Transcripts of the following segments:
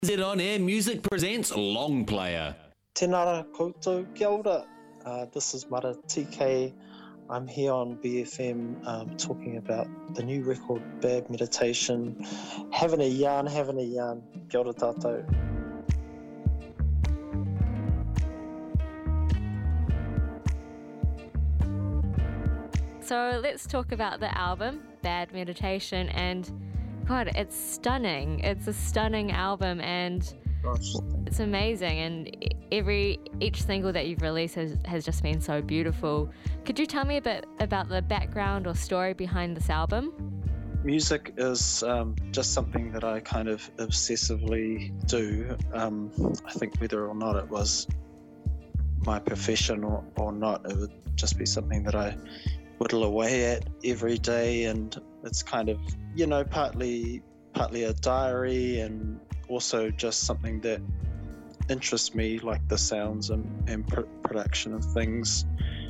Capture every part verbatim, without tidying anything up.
Z On Air Music presents Long Player. Tēnara koutou, kia ora. Uh, this is Mara T K. I'm here on B F M um, talking about the new record, Bad Meditation. Having a yarn, having a yarn. Kia ora tātou. So let's talk about the album, Bad Meditation, and God, it's stunning. It's a stunning album, and Gosh. it's amazing. And every each single that you've released has, has just been so beautiful. Could you tell me a bit about the background or story behind this album? Music is um, just something that I kind of obsessively do. Um, I think whether or not it was my profession or, or not, it would just be something that I whittle away at every day, and it's kind of, you know, partly partly a diary and also just something that interests me, like the sounds and, and pr- production of things,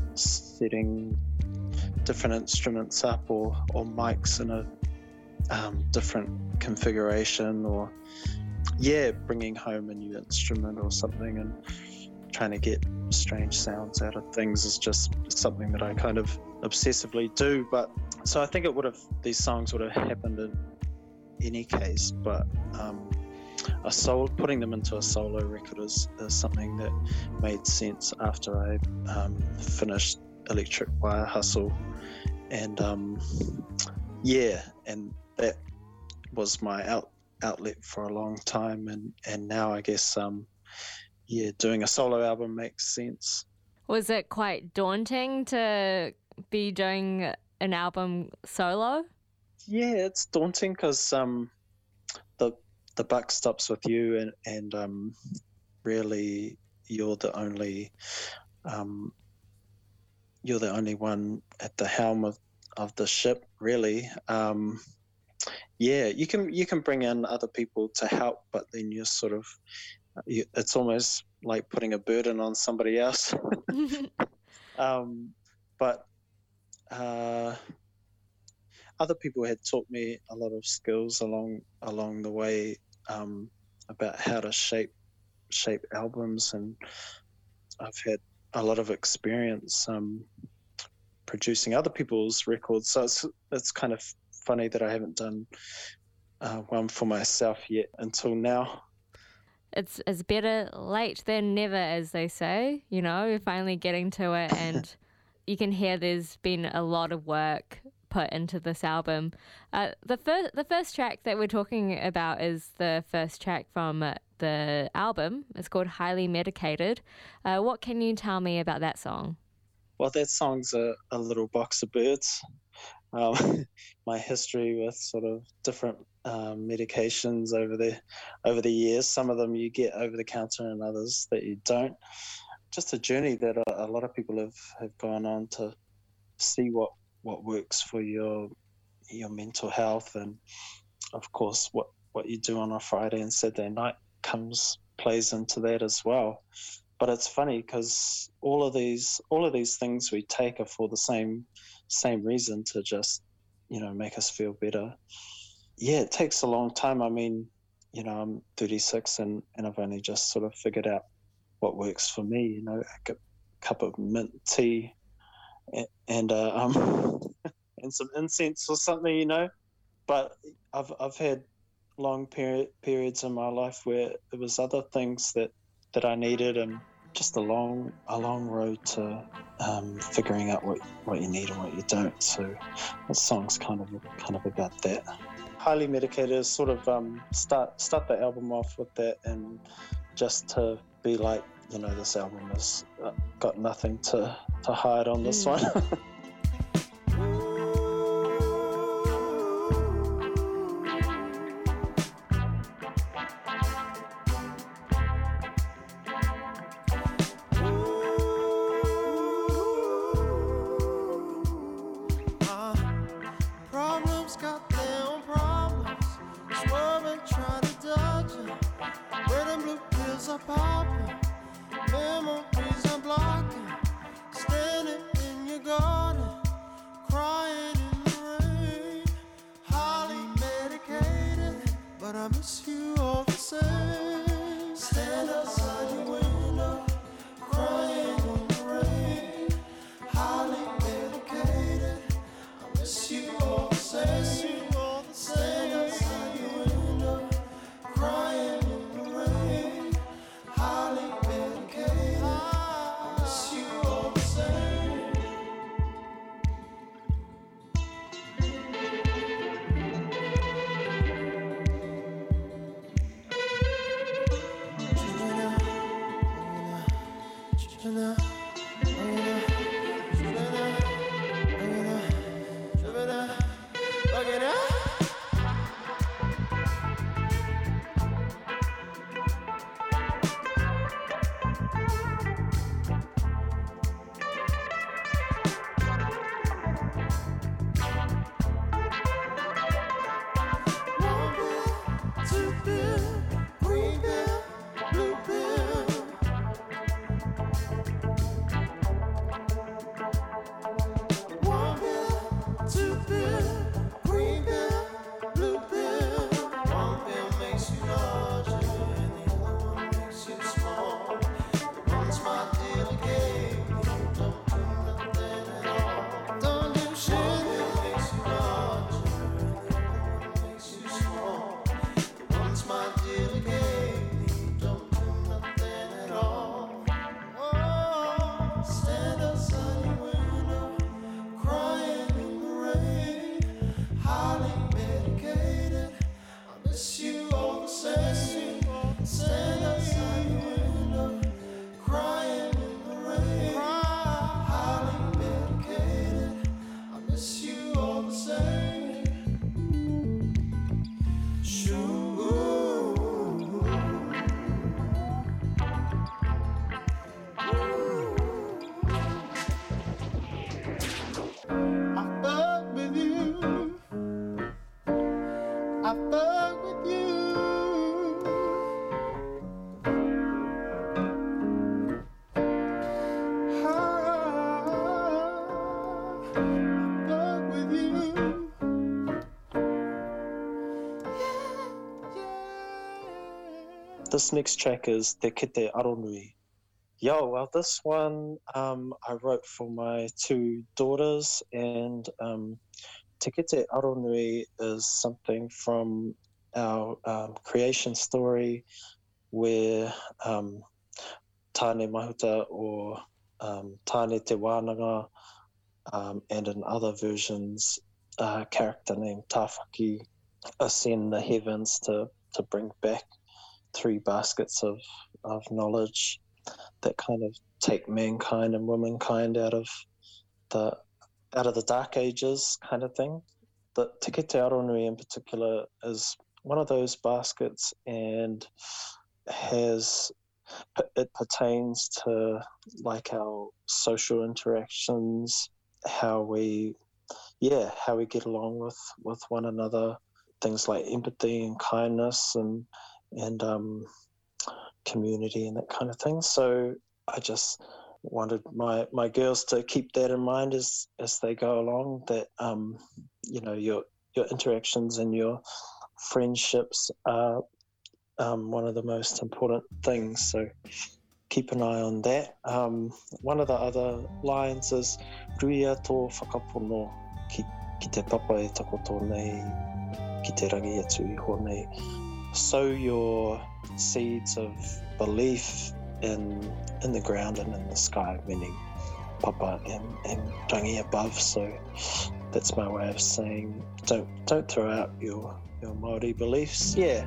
setting different instruments up or, or mics in a um, different configuration, or yeah, bringing home a new instrument or something and trying to get strange sounds out of things is just something that I kind of obsessively do. But so I think it would have these songs would have happened in any case, but um, a solo, putting them into a solo record is, is something that made sense after I um, finished Electric Wire Hustle, and um, yeah, and that was my out, outlet for a long time, and and now I guess um, yeah, doing a solo album makes sense. Was it quite daunting to be doing an album solo? Yeah, it's daunting because um, the the buck stops with you, and and um, really you're the only um, you're the only one at the helm of, of the ship. Really, um, yeah, you can you can bring in other people to help, but then you're sort of you, it's almost like putting a burden on somebody else. um, but uh, other people had taught me a lot of skills along along the way um, about how to shape shape albums, and I've had a lot of experience um, producing other people's records. So it's it's kind of funny that I haven't done uh, one for myself yet until now. It's it's better late than never, as they say. You know, you're finally getting to it, and you can hear there's been a lot of work put into this album. Uh, the first the first track that we're talking about is the first track from uh, the album. It's called Highly Medicated. Uh, what can you tell me about that song? Well, that song's a, a little box of birds. Um, my history with sort of different um, medications over the over the years. Some of them you get over the counter, and others that you don't. Just a journey that a, a lot of people have, have gone on to see what, what works for your your mental health, and of course what, what you do on a Friday and Saturday night comes plays into that as well. But it's funny because all of these all of these things we take are for the same same reason, to just, you know, make us feel better. Yeah, it takes a long time. I mean, you know, I'm thirty-six and, and I've only just sort of figured out what works for me, you know, a cup of mint tea and, and uh, um and some incense or something, you know. But I've I've had long period periods in my life where there was other things that, that I needed, and just a long a long road to um, figuring out what, what you need and what you don't. So that song's kind of kind of about that. Highly Medicated is sort of um, start start the album off with that, and just to be like, you know, this album has uh, got nothing to, to hide on this mm. one. I miss you all the same. Stand outside your window, crying in the rain. Highly medicated, I miss you all the same. Stand outside your window, crying in the rain. Highly medicated, I miss you all the same. This next track is Te Kete Aronui. Yo, well, this one um, I wrote for my two daughters, and um, Te Kete Aronui is something from our um, creation story where um, Tāne Mahuta or um, Tāne Te Wānanga, um, and in other versions, a character named Tāwhaki ascend the heavens to, to bring back three baskets of, of knowledge that kind of take mankind and womankind out of the out of the dark ages kind of thing. The Te Kete Aronui in particular is one of those baskets, and has it pertains to like our social interactions, how we yeah how we get along with with one another, things like empathy and kindness and and um, community and that kind of thing. So I just wanted my, my girls to keep that in mind as, as they go along, that, um, you know, your your interactions and your friendships are um, one of the most important things. So keep an eye on that. Um, one of the other lines is Ruia tō whakapono ki, ki te papa e takoto nei, ki te rangi atu I honei. Sow your seeds of belief in in the ground and in the sky, meaning Papa and, and rangi above. So that's my way of saying don't don't throw out your your Māori beliefs. Yeah.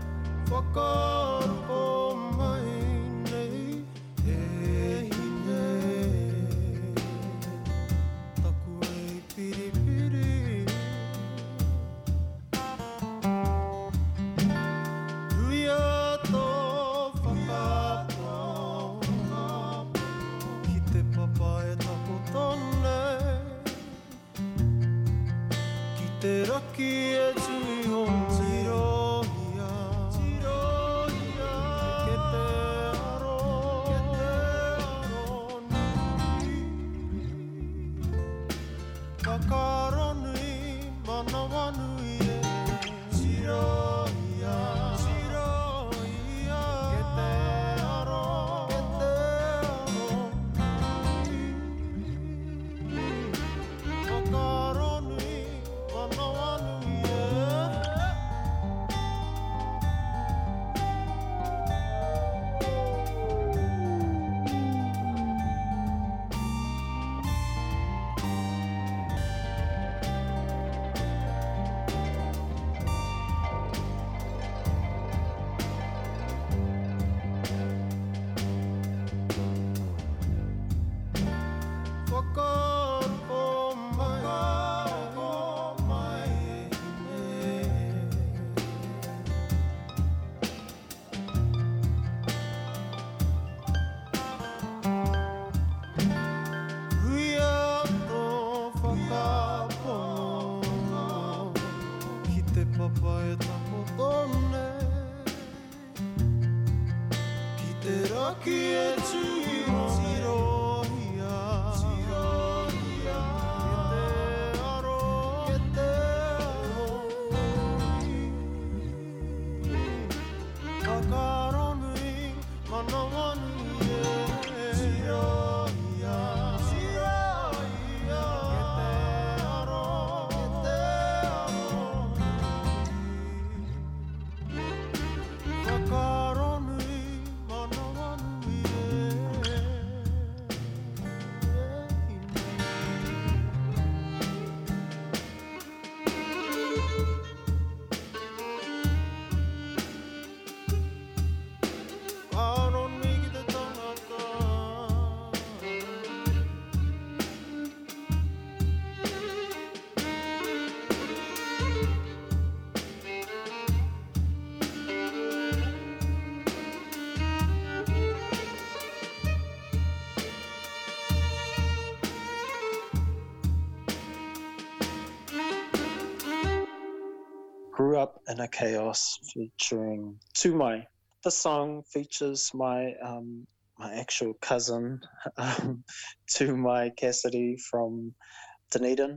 여기에 지로야 지로야 그때하러 그때하러 가까로니 만나와니 지로야 지로야 그때하러 그때하러 가까로니 Grew up in a chaos featuring To My. The song features my um, my actual cousin, um, To My Cassidy from Dunedin.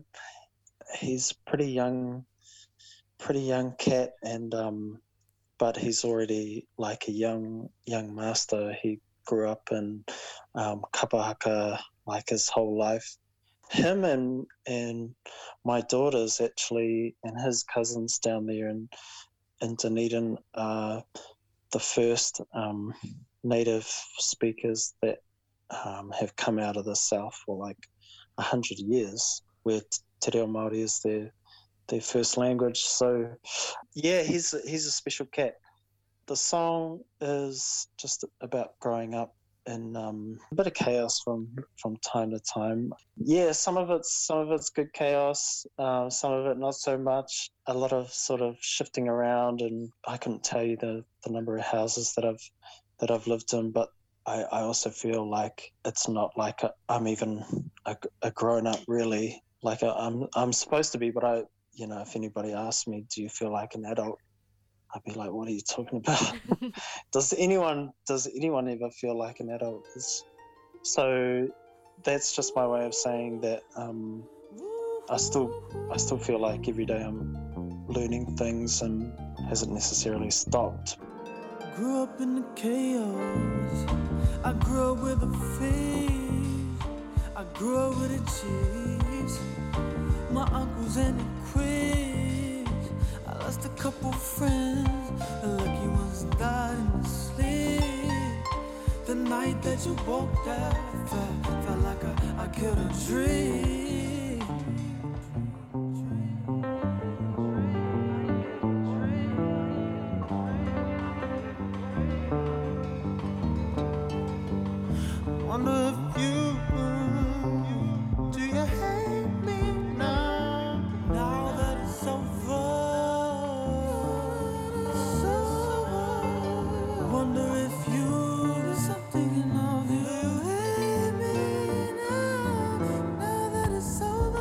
He's pretty young, pretty young cat, and um, but he's already like a young young master. He grew up in um, Kapahaka like his whole life. Him and and my daughters actually and his cousins down there in in Dunedin are the first um, native speakers that um, have come out of the South for like a hundred years, where Te Reo Māori is their their first language. So yeah, he's he's a special cat. The song is just about growing up in um, a bit of chaos from from time to time. Yeah, some of it's some of it's good chaos, uh, some of it not so much. A lot of sort of shifting around, and I couldn't tell you the, the number of houses that I've that I've lived in, but I, I also feel like it's not like a, I'm even a, a grown up really. Like a, I'm I'm supposed to be, but I you know if anybody asks me, do you feel like an adult? I'd be like, what are you talking about? does anyone does anyone ever feel like an adult? It's, so that's just my way of saying that um, I still I still feel like every day I'm learning things and hasn't necessarily stopped. Grew up in the chaos. I grew up with the faith. I grew up with the Chiefs. My uncles and the quiz. I lost a couple friends. The lucky ones died in the sleep. The night that you walked out, felt, felt like I, I killed a dream. Wonder if you, do you hate me now? Now that it's over, it's over. Wonder if you, yes, I'm thinking of you. Do you hate me now? Now that it's over.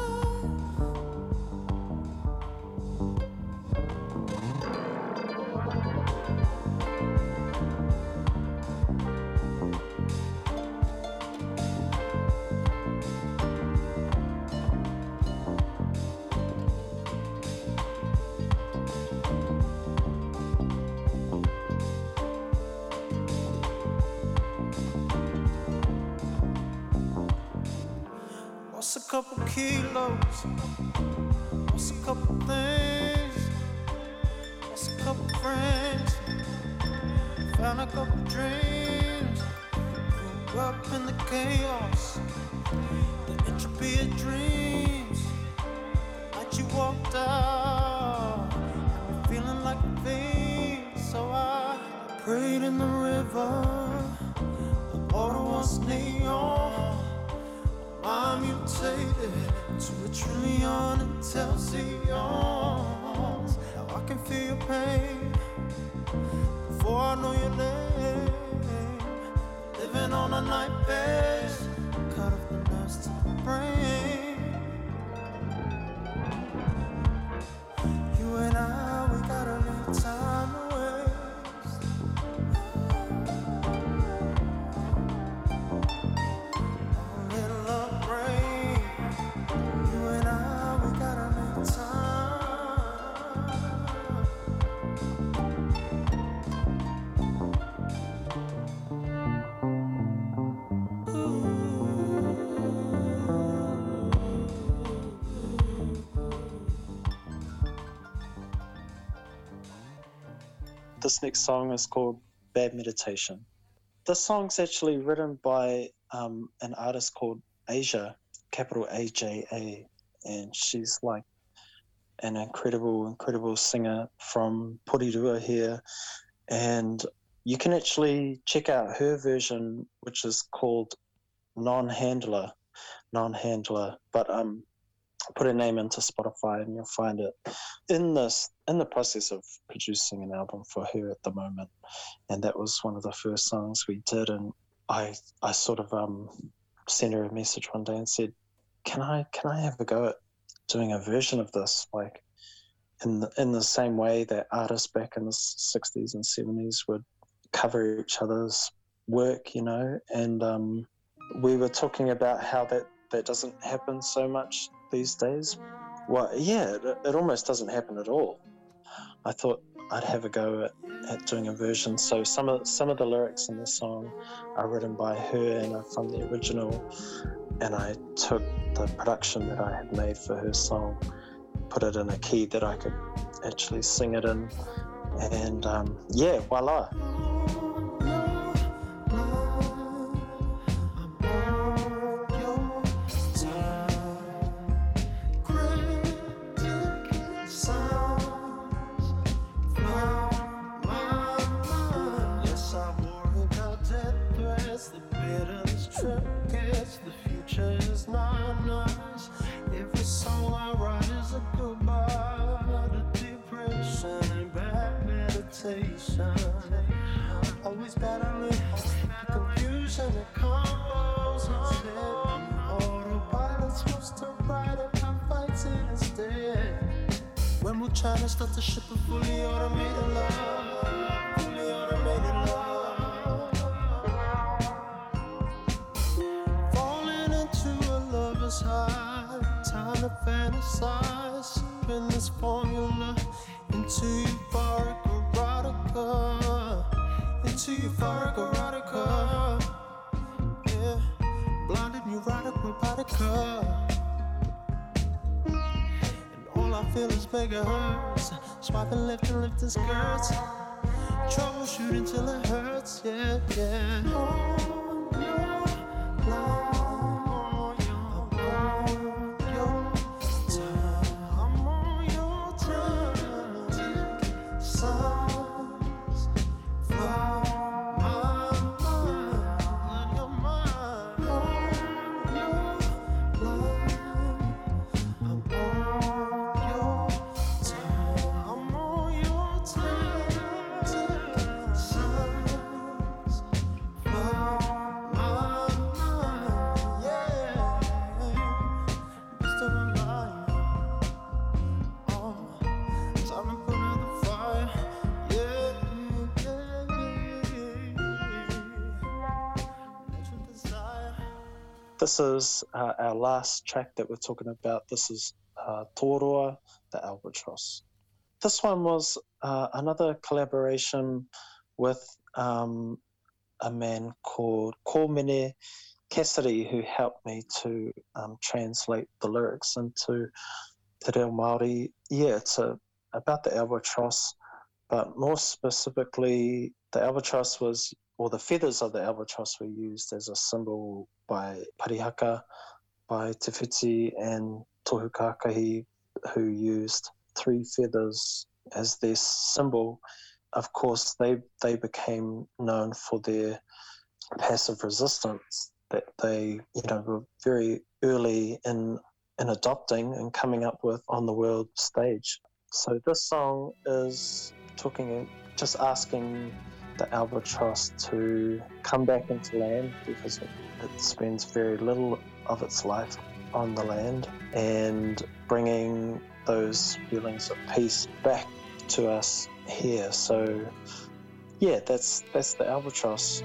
Lost a couple kilos, lost a couple things, lost a couple friends, found a couple dreams. Grew up in the chaos, the entropy of dreams. Like you walked out, had me feeling like a fiend. So I prayed in the river, the water was neon. I mutated to a trillion intelsions. Now I can feel your pain before I know your name. Living on a night base, cut off the nerves to the brain. You and I, we got a little time to waste. this next song is called Bad Meditation. This song's actually written by um, an artist called Asia, capital A J A, and she's like an incredible, incredible singer from Porirua here. And you can actually check out her version, which is called Non-Handler, Non-Handler. But um, put her name into Spotify and you'll find it. In this, in the process of producing an album for her at the moment, and that was one of the first songs we did. And I, I sort of um, sent her a message one day and said, "Can I, can I have a go at doing a version of this, like in the, in the same way that artists back in the sixties and seventies would cover each other's work, you know?" And um, we were talking about how that, that doesn't happen so much these days. Well, yeah, it, it almost doesn't happen at all. I thought I'd have a go at, at doing a version. So some of some of the lyrics in the song are written by her and are from the original. And I took the production that I had made for her song, put it in a key that I could actually sing it in, and um, yeah, voila. Always battling the confusion that comes on. Autopilot's supposed to ride it, I'm fighting instead. When we're trying to start the ship of fully automated love, fully automated love. Falling into a lover's high, time to fantasize, spin this formula into euphoric erotica. Into euphoric erotica, yeah, blinded neurotic robotica. And all I feel is megahertz, swiping left and lifting skirts, troubleshooting till it hurts, yeah, yeah. On your line. This is uh, our last track that we're talking about. This is uh, Tōroa, the Albatross. This one was uh, another collaboration with um, a man called Kōmene Cassidy, who helped me to um, translate the lyrics into Te Reo Māori. Yeah, it's a, about the albatross, but more specifically, the albatross was, or the feathers of the albatross were used as a symbol by Parihaka, by Te Whiti and Tohu Kākahi, who used three feathers as their symbol. Of course, they they became known for their passive resistance that they, you know, were very early in in adopting and coming up with on the world stage. So this song is talking, just asking the albatross to come back into land, because it, it spends very little of its life on the land, and bringing those feelings of peace back to us here. So yeah, that's that's the albatross.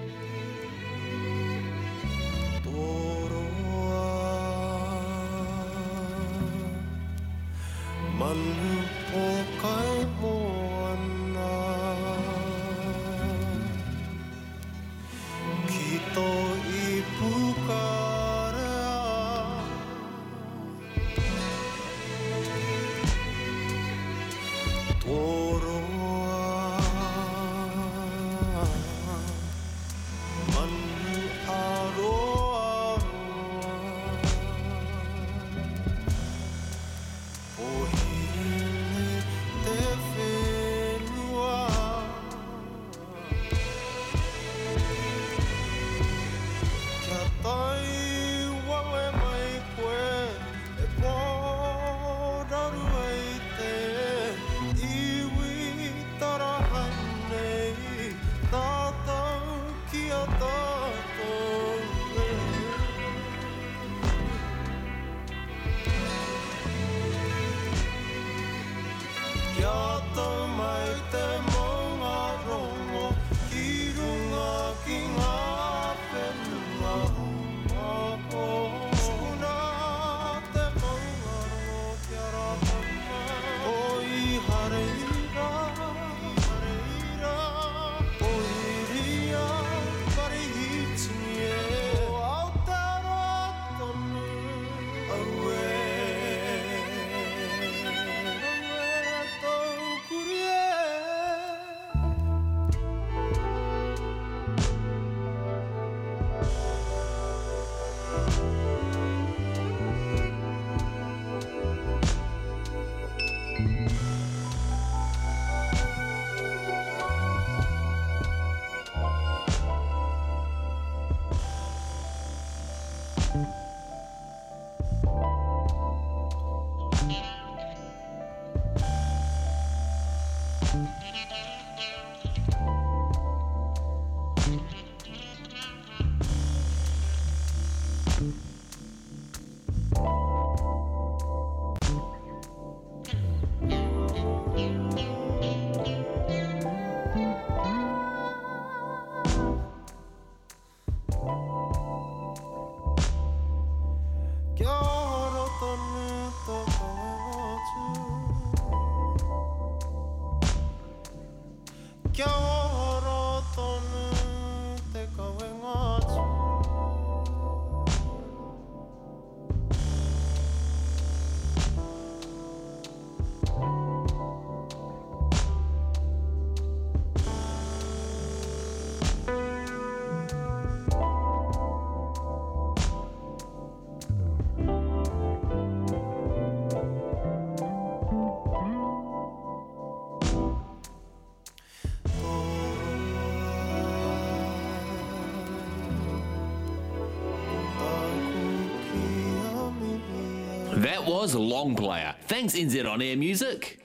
That was Long Player. Thanks, N Z On Air Music.